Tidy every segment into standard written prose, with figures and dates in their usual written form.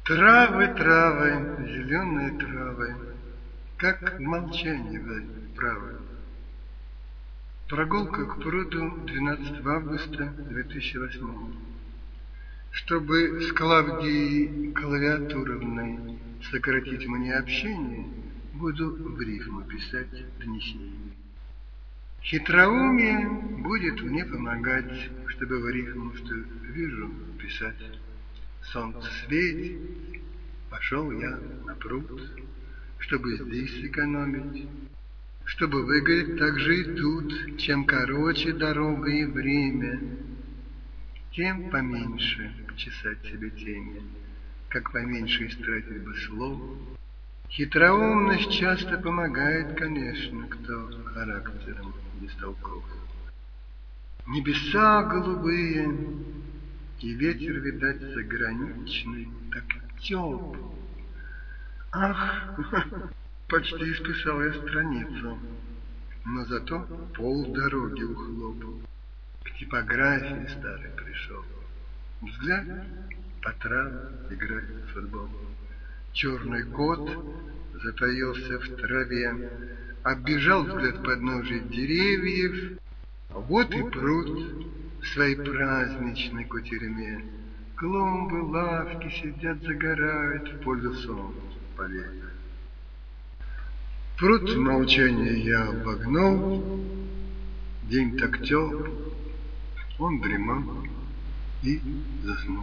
Травы, травы, зеленые травы, как в молчании вы правы. Прогулка к пруду 12 августа 2008. Чтобы с Клавдией Клавиатуровной сократить мне общение, буду в рифму писать донесение. Хитроумие будет мне помогать, чтобы в рифму, что вижу, писать. Солнце светит, пошел я на пруд, чтобы здесь сэкономить, чтобы выгореть так же и тут. Чем короче дорога и время, тем поменьше почесать себе темя, как поменьше истратить бы слов. Хитроумность часто помогает, конечно, кто характером бестолков. Небеса голубые, и ветер, видать, заграничный, так тёп. Ах, почти исписал я страницу, но зато полдороги ухлопал. К типографии старой пришел. Взгляд по травам играет в футбол. Черный кот затаился в траве, оббежал взгляд подножий деревьев. Вот и пруд в своей праздничной кутерьме. Клумбы, лавки сидят, загорают в пользу солнца полей. Пруд в молчании я обогнул, день так тёп, он дремал и заснул.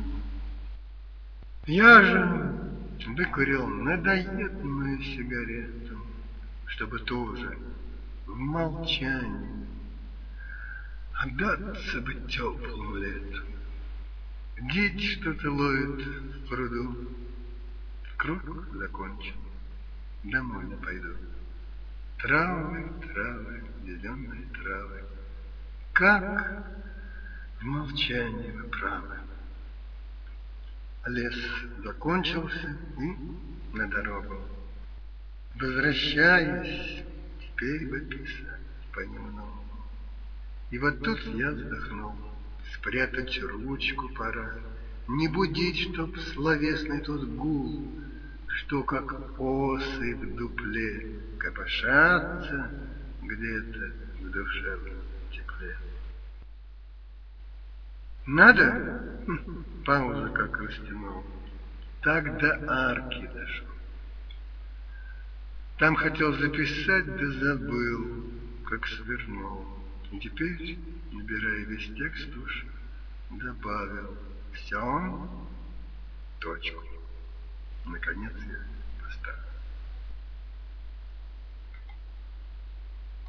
Я же выкурил надоедную сигарету, чтобы тоже в молчании отдаться бы теплому лету. Дичь что-то ловит в пруду, круг закончен, домой не пойду. Травы, травы, зеленые травы, как в молчании вы правы. Лес закончился и на дорогу. Возвращаясь, теперь бы писать понемногу. И вот тут я вздохнул. Спрятать ручку пора, не будить, чтоб словесный тот гул, что как осы в дупле копошатся где-то в душевном тепле. Надо? Пауза как растянул. Так до арки дошел. Там хотел записать, да забыл, как свернул. И теперь, набирая весь текст уж, добавил: все, точку. Наконец я